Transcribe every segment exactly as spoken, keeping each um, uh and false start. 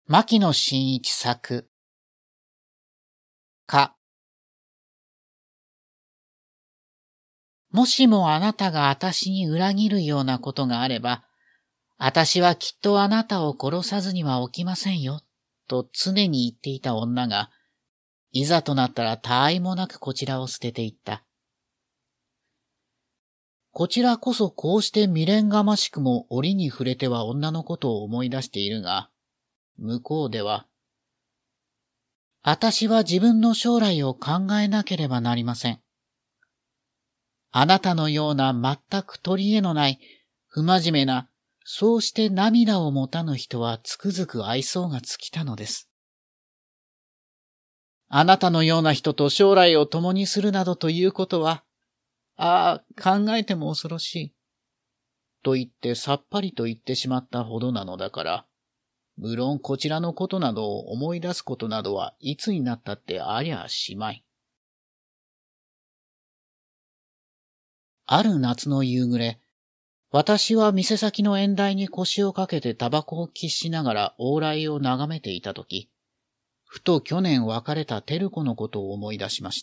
牧野真一作。か。もしもあなたが私に裏切るようなことがあれば、私はきっとあなたを殺さずには起きませんよ、と常に言っていた女が、いざとなったら他愛もなくこちらを捨てていった。こちらこそこうして未練がましくも折に触れては女のことを思い出しているが、向こうでは、私は自分の将来を考えなければなりません。あなたのような全く取り柄のない、不真面目な、そうして涙を持たぬ人はつくづく愛想が尽きたのです。あなたのような人と将来を共にするなどということは、ああ、考えても恐ろしい。と言ってさっぱりと言ってしまったほどなのだから、無論こちらのことなどを思い出すことなどはいつになったってありゃしまい。ある夏の夕暮れ、私は店先の縁台に腰をかけてタバコを喫しながら往来を眺めていたとき、ふと去年別れた照子のことを思い出しました。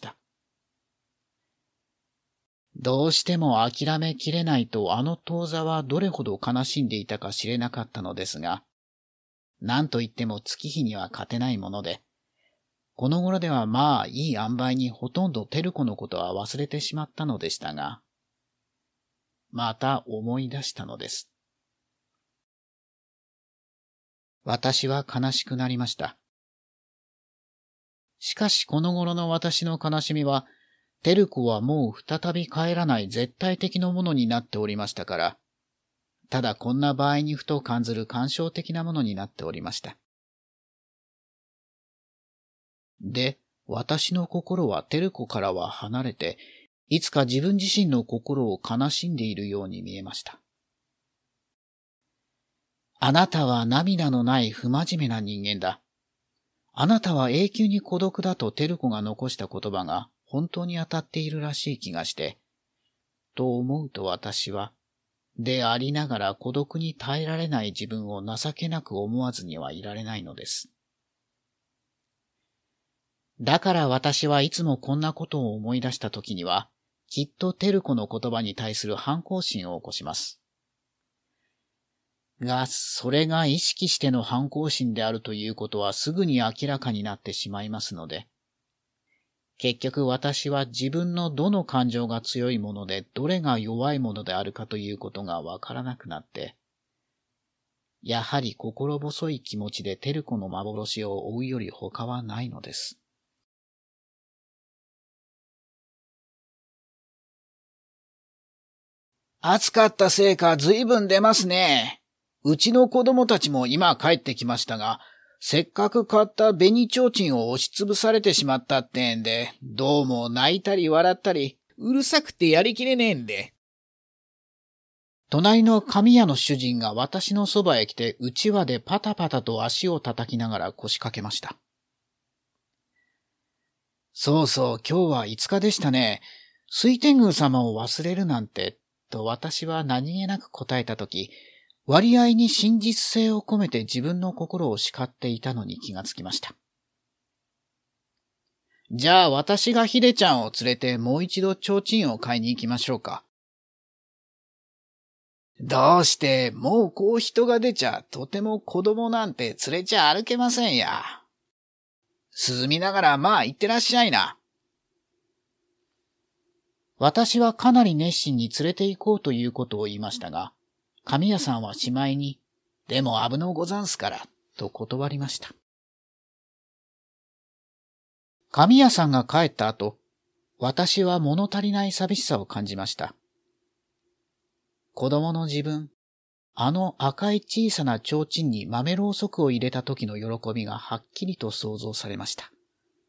どうしても諦めきれないとあの当座はどれほど悲しんでいたか知れなかったのですが、何と言っても月日には勝てないもので、この頃ではまあいい塩梅にほとんど照子のことは忘れてしまったのでしたが、また思い出したのです。私は悲しくなりました。しかしこの頃の私の悲しみは、照子はもう再び帰らない絶対的なものになっておりましたから、ただこんな場合にふと感ずる感傷的なものになっておりました。で、私の心は照子からは離れて、いつか自分自身の心を悲しんでいるように見えました。あなたは涙のない不真面目な人間だ。あなたは永久に孤独だと照子が残した言葉が本当に当たっているらしい気がして、と思うと私は、でありながら孤独に耐えられない自分を情けなく思わずにはいられないのです。だから私はいつもこんなことを思い出したときには、きっと照子の言葉に対する反抗心を起こします。が、それが意識しての反抗心であるということはすぐに明らかになってしまいますので、結局私は自分のどの感情が強いものでどれが弱いものであるかということがわからなくなって、やはり心細い気持ちで照子の幻を追うより他はないのです。暑かったせいか随分出ますね。うちの子供たちも今帰ってきましたが、せっかく買った紅提灯を押しつぶされてしまったってんで、どうも泣いたり笑ったり、うるさくてやりきれねえんで。隣の紙屋の主人が私のそばへ来て、うちわでパタパタと足を叩きながら腰掛けました。そうそう、今日はいつかでしたね。水天宮様を忘れるなんて、と私は何気なく答えたとき、割合に真実性を込めて自分の心を叱っていたのに気がつきました。じゃあ私がひでちゃんを連れてもう一度提灯を買いに行きましょうか。どうして、もうこう人が出ちゃ、とても子供なんて連れちゃ歩けませんや。涼みながらまあ行ってらっしゃいな。私はかなり熱心に連れて行こうということを言いましたが、神谷さんはしまいに、でも危のうござんすから、と断りました。神谷さんが帰った後、私は物足りない寂しさを感じました。子供の自分、あの赤い小さな提灯に豆ろうそくを入れた時の喜びがはっきりと想像されました。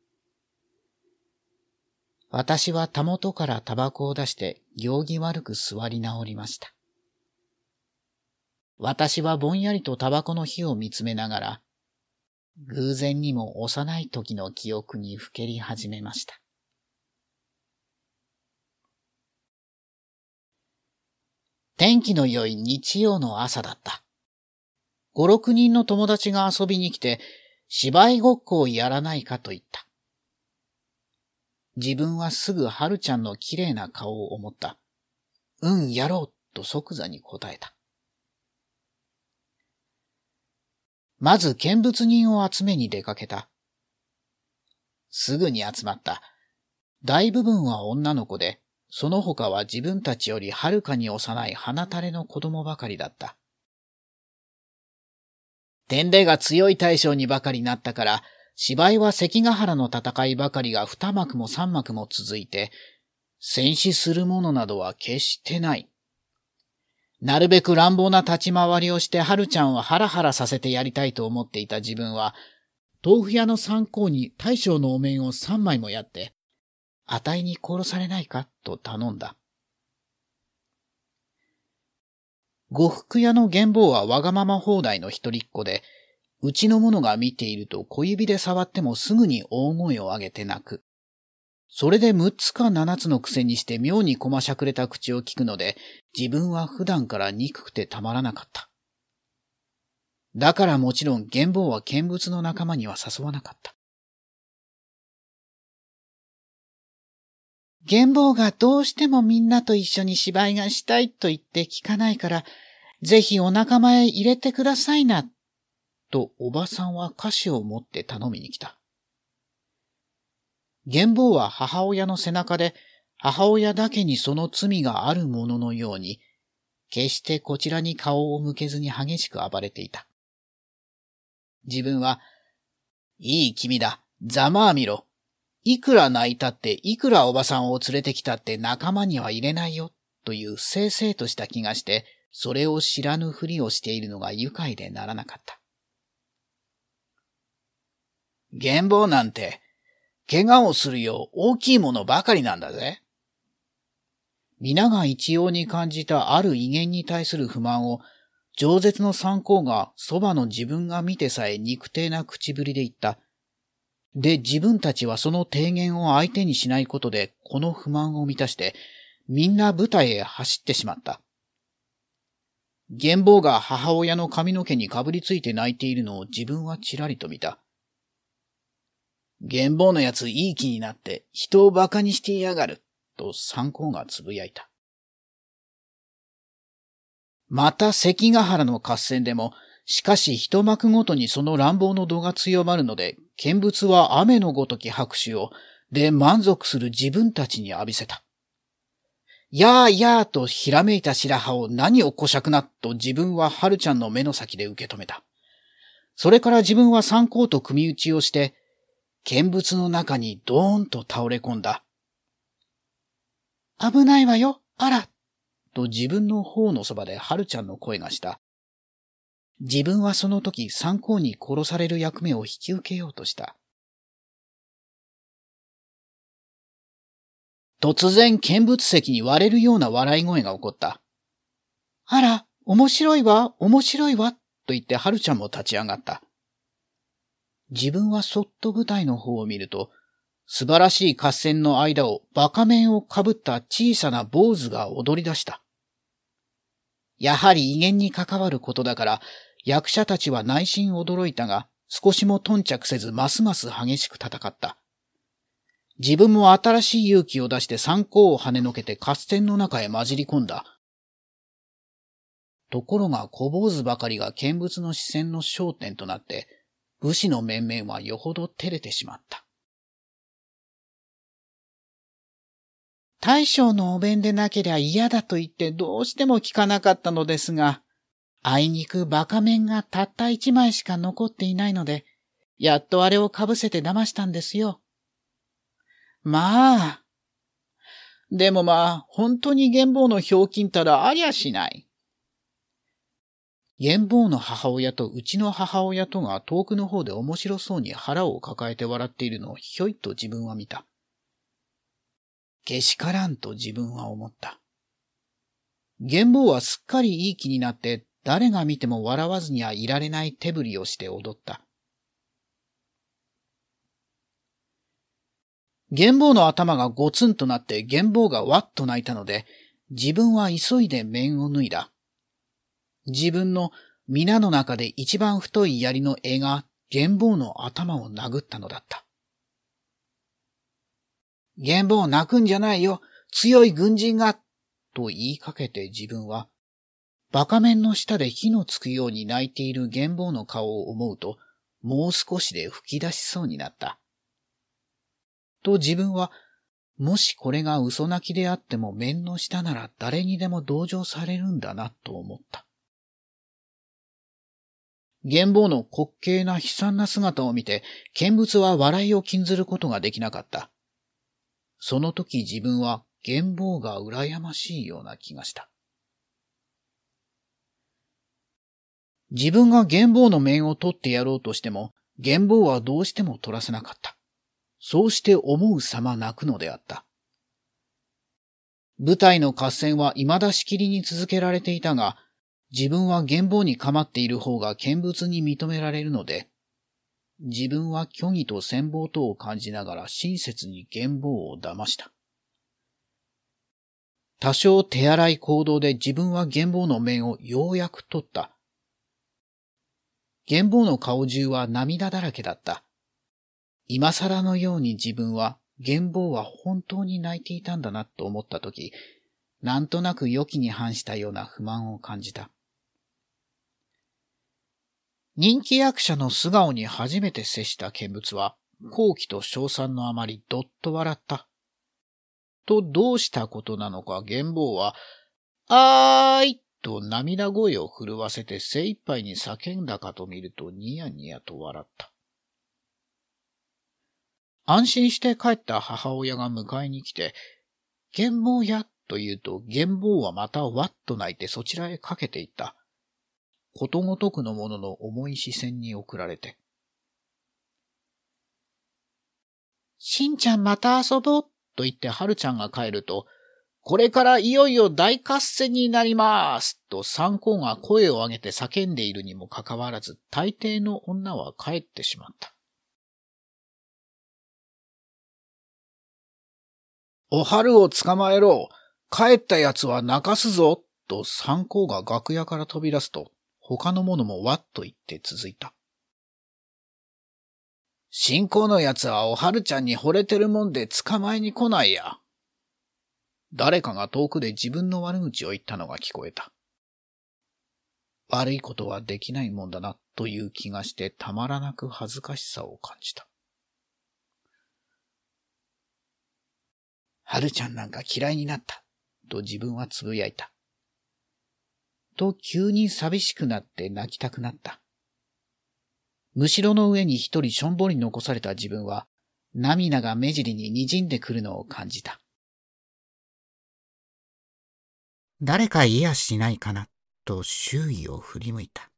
私はたもとからタバコを出して行儀悪く座り直りました。私はぼんやりとタバコの火を見つめながら、偶然にも幼い時の記憶にふけり始めました。天気の良い日曜の朝だった。 五六人の友達が遊びに来て、芝居ごっこをやらないかと言った。自分はすぐ春ちゃんの綺麗な顔を思った。うん、やろう、と即座に答えた。まず見物人を集めに出かけた。すぐに集まった。大部分は女の子で、その他は自分たちよりはるかに幼い鼻垂れの子供ばかりだった。天帝が強い大将にばかりなったから、芝居は関ヶ原の戦いばかりが二幕も三幕も続いて、戦死するものなどは決してない。なるべく乱暴な立ち回りをして春ちゃんをハラハラさせてやりたいと思っていた自分は、豆腐屋の三公に大将のお面を三枚もやって、あたいに殺されないかと頼んだ。呉服屋の玄坊はわがまま放題の一人っ子で、うちの者が見ていると小指で触ってもすぐに大声を上げて泣く。それで六つか七つのくせにして妙にこましゃくれた口を聞くので、自分は普段から憎くてたまらなかった。だからもちろん玄坊は見物の仲間には誘わなかった。玄坊がどうしてもみんなと一緒に芝居がしたいと言って聞かないから、ぜひお仲間へ入れてくださいな、とおばさんは菓子を持って頼みに来た。玄坊は母親の背中で、母親だけにその罪があるもののように、決してこちらに顔を向けずに激しく暴れていた。自分は、いい君だ、ざまあみろ。いくら泣いたって、いくらおばさんを連れてきたって仲間には入れないよ、というせいせいとした気がして、それを知らぬふりをしているのが愉快でならなかった。玄坊なんて、怪我をするよう大きいものばかりなんだぜ。皆が一様に感じたある威厳に対する不満を、饒舌の三公がそばの自分が見てさえ憎体な口ぶりで言った。で、自分たちはその提言を相手にしないことで、この不満を満たして、みんな舞台へ走ってしまった。玄坊が母親の髪の毛にかぶりついて泣いているのを自分はちらりと見た。玄坊のやついい気になって人を馬鹿にしていやがる、と三公がつぶやいた。また関ヶ原の合戦でも、しかし一幕ごとにその乱暴の度が強まるので、見物は雨のごとき拍手を、で満足する自分たちに浴びせた。やあやあとひらめいた白羽を何をこしゃくなと自分は春ちゃんの目の先で受け止めた。それから自分は三公と組み打ちをして、見物の中にドーンと倒れ込んだ。危ないわよ、あら、と自分の方のそばで春ちゃんの声がした。自分はその時三公に殺される役目を引き受けようとした。突然見物席に割れるような笑い声が起こった。あら、面白いわ、面白いわ、と言って春ちゃんも立ち上がった。自分はそっと舞台の方を見ると、素晴らしい合戦の間をバカ面をかぶった小さな坊主が踊り出した。やはり威厳に関わることだから、役者たちは内心驚いたが、少しも頓着せずますます激しく戦った。自分も新しい勇気を出して三公を跳ねのけて合戦の中へ混じり込んだ。ところが小坊主ばかりが見物の視線の焦点となって、武士の面々はよほど照れてしまった。大将のお弁でなけりゃ嫌だと言ってどうしても聞かなかったのですが、あいにくバカ面がたった一枚しか残っていないので、やっとあれをかぶせて騙したんですよ。まあ。でもまあ、本当に玄坊のひょうきんたらありゃしない。玄坊の母親とうちの母親とが遠くの方で面白そうに腹を抱えて笑っているのをひょいと自分は見た。けしからんと自分は思った。玄坊はすっかりいい気になって誰が見ても笑わずにはいられない手振りをして踊った。玄坊の頭がゴツンとなって玄坊がわっと泣いたので、自分は急いで面を脱いだ。自分の皆の中で一番太い槍の柄が玄坊の頭を殴ったのだった。玄坊泣くんじゃないよ、強い軍人が、と言いかけて自分は、バカ面の下で火のつくように泣いている玄坊の顔を思うと、もう少しで吹き出しそうになった。と自分は、もしこれが嘘泣きであっても面の下なら誰にでも同情されるんだなと思った。玄坊の滑稽な悲惨な姿を見て、見物は笑いを禁ずることができなかった。その時自分は玄坊が羨ましいような気がした。自分が玄坊の面を取ってやろうとしても、玄坊はどうしても取らせなかった。そうして思うさま泣くのであった。舞台の合戦は未だしきりに続けられていたが、自分は玄坊に構っている方が見物に認められるので、自分は虚偽と羨望とを感じながら親切に玄坊を騙した。多少手荒い行動で自分は玄坊の面をようやく取った。玄坊の顔中は涙だらけだった。今更のように自分は玄坊は本当に泣いていたんだなと思ったとき、なんとなく予期に反したような不満を感じた。人気役者の素顔に初めて接した見物は、好奇と称賛のあまりどっと笑った。とどうしたことなのか玄坊は、あーいと涙声を震わせて精一杯に叫んだかと見るとニヤニヤと笑った。安心して帰った母親が迎えに来て、玄坊やと言うと玄坊はまたわっと泣いてそちらへかけていった。ことごとくのものの重い視線に送られて。しんちゃんまた遊ぼうと言ってはるちゃんが帰ると、これからいよいよ大合戦になりますと三公が声を上げて叫んでいるにもかかわらず、大抵の女は帰ってしまった。お春を捕まえろ、帰った奴は泣かすぞと三公が楽屋から飛び出すと、他の者もわっと言って続いた。新公の奴はおはるちゃんに惚れてるもんで捕まえに来ないや。誰かが遠くで自分の悪口を言ったのが聞こえた。悪いことはできないもんだなという気がしてたまらなく恥ずかしさを感じた。はるちゃんなんか嫌いになったと自分はつぶやいた。と急に寂しくなって泣きたくなった。むしろの上に一人しょんぼり残された自分は涙が目尻に滲んでくるのを感じた。誰かいやしないかなと周囲を振り向いた。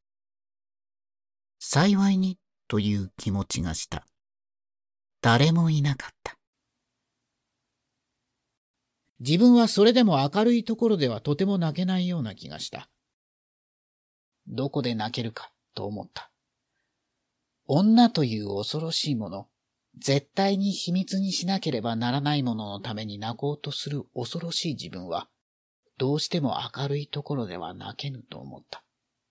幸いにという気持ちがした。誰もいなかった。自分はそれでも明るいところではとても泣けないような気がした。どこで泣けるかと思った。女という恐ろしいもの、絶対に秘密にしなければならないもののために泣こうとする恐ろしい自分は、どうしても明るいところでは泣けぬと思った。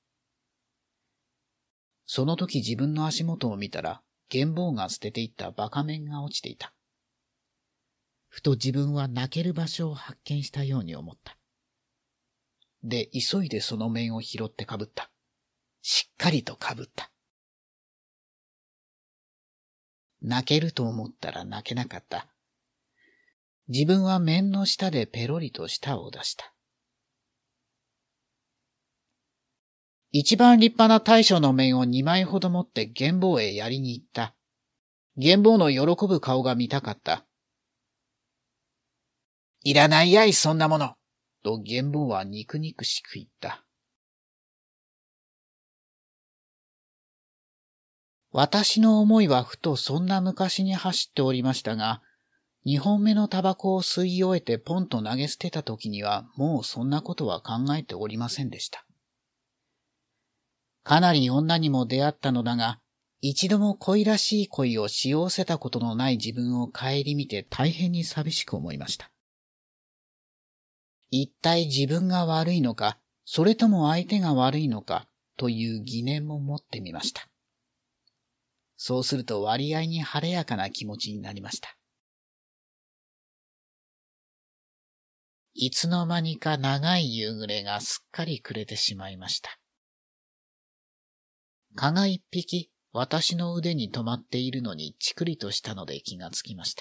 その時自分の足元を見たら、玄坊が捨てていったバカ面が落ちていた。ふと自分は泣ける場所を発見したように思った。で、急いでその面を拾ってかぶった。しっかりとかぶった。泣けると思ったら泣けなかった。自分は面の下でペロリと舌を出した。一番立派な大将の面を二枚ほど持って玄坊へやりに行った。玄坊の喜ぶ顔が見たかった。いらないやい、そんなもの。と玄坊は肉肉しく言った。私の思いはふとそんな昔に走っておりましたが、二本目のタバコを吸い終えてポンと投げ捨てた時にはもうそんなことは考えておりませんでした。かなり女にも出会ったのだが、一度も恋らしい恋をしようせたことのない自分を顧みて大変に寂しく思いました。一体自分が悪いのか、それとも相手が悪いのか、 という疑念も持ってみました。そうすると割合に晴れやかな気持ちになりました。いつの間にか長い夕暮れがすっかり暮れてしまいました。蚊が一匹私の腕に止まっているのにチクリとしたので気がつきました。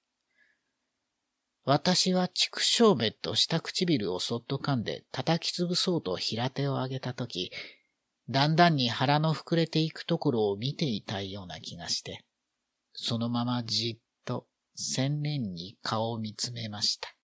私は畜生べと下唇をそっと噛んで叩きつぶそうと平手を上げたとき、だんだんに腹の膨れていくところを見ていたいような気がして、そのままじっと洗練に顔を見つめました。